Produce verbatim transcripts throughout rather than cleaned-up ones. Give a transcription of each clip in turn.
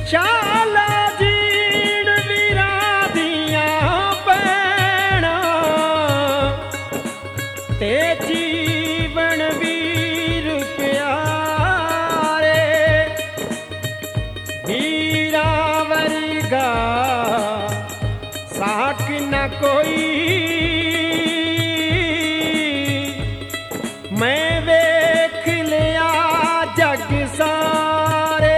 ਚਾਲਾ ਜੀਣ ਵੀਰਾਂ ਦੀਆਂ ਭੈਣਾਂ ਤੇ ਜੀਵਨ ਵੀਰ ਪਿਆਰੇ, ਵੀਰਾਂ ਵਰਗਾ ਸਾਕ ਨਾ ਕੋਈ ਮੈਂ ਵੇਖ ਲਿਆ ਜਗ ਸਾਰੇ।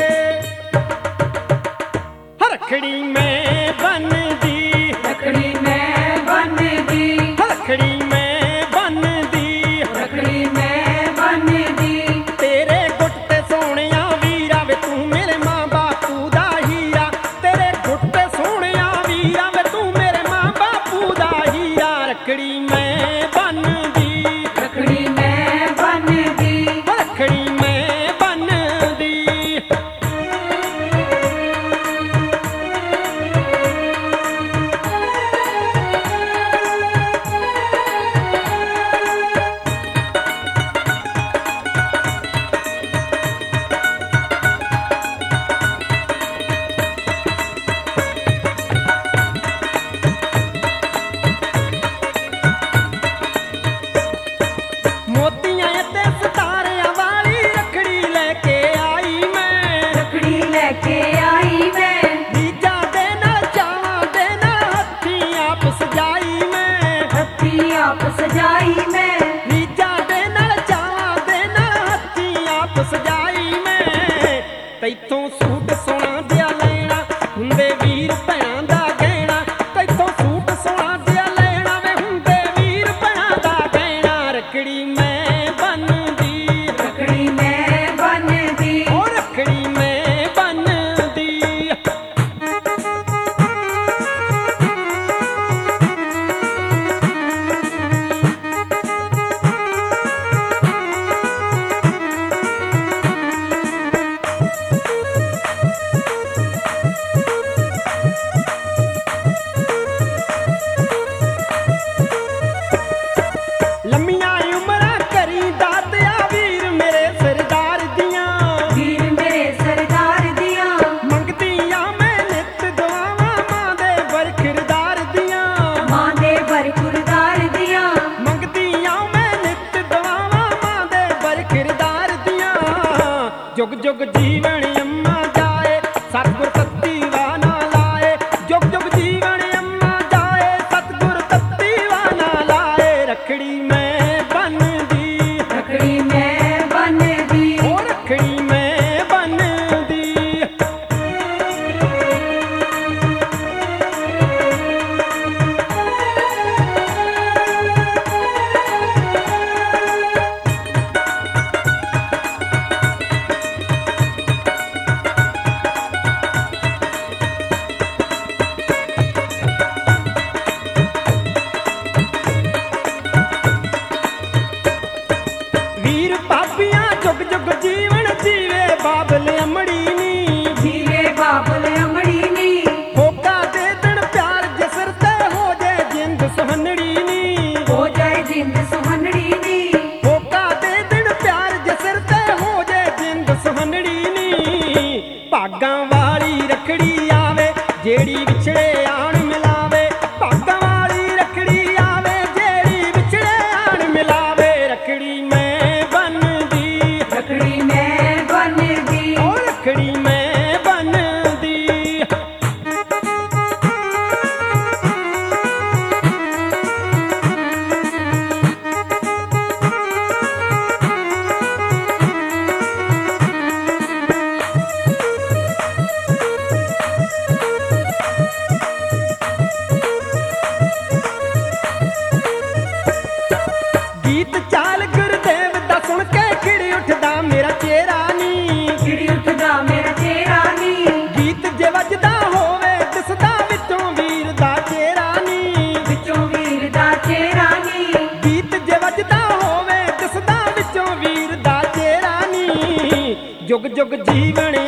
रखड़ी में बनदी रखड़ी में बनदी रखड़ी में बनदी रखड़ी में बनदी तेरे गुट्टे सोहणिया वीरा वे तू मेरे मां बापू दा हीरा, तेरे गुट्टे सोहणिया वीरा वे तू मेरे मां बापू दा हीरा। रखड़ी में बनदी रखड़ी में बनदी रखड़ी में बनदी मोतियां ते सितारियां वाली रखड़ी लेके आई मैं, रखड़ी लेके आई मैं रीजा दे नाल चावां दे नाल हत्थी आप सजाई मैं, हत्थी आप सजाई मैं रीजा दे नाल चावां दे नाल हत्थी आप सजाई मैं। तैथों सूट सोना दिया लेना हुंदे वीर भैणां दा गहना, तैथों सूट सोना दिया लेना वे हुंदे वीर भैणां दा गहना। रखड़ी में बनदी रखड़ी में बनदी ओ रखड़ी में बनदी लम्मियां उमरां करी दातिया वीर मेरे सरदार दियां, वीर मेरे सरदार दियां मंगदियां मैं नित दुआवां मां दे बरखरदार दियां, मां दे बरखुरदार दियां मंगदियां मैं नित दुआवां मां दे बरखरदार दियां। जुग जुग जीवन अम्मा जाए सतगुर तत्ती वाना लाए, जुग जुग जीवन अम्मा जाए सतगुर तत्ती वाना लाए। रखड़ी में बनदी रखड़ी में बनदी ओ रखड़ी में बनदी वीर पापियां जुग जुग जीवन जीवे बाबल अमड़ी नी, जीवे बाबल अमड़ी नी होका दे दिन प्यार जिसर ते हो जाए जिंद सुहनड़ी नी, हो जाए जिंद सुहनड़ी नी होका दे दिन प्यार जिसर ते हो जाए जिंद सुहनड़ी नी। भागां वाली रखड़ी आवे जेड़ी विछड़े आण मिलावे, भागां वाली रखड़ी आवे जेड़ी विछड़े आण मिलावे। रखड़ी में बनदी रखड़ी में बनदी ओ रखड़ी में बनदी गीत चाल गुरदेव दा सुन के खिड़ी उठदा मेरा चेहरा नी, खिड़ी उठदा मेरा चेहरा नी गीत जे वजदा होवे दिसदा विचों वीर दा चेहरा नी, विचों वीर दा चेहरा नी गीत जे वजदा होवे दिसदा विचों वीर दा चेहरा नी। जुग जुग जीवन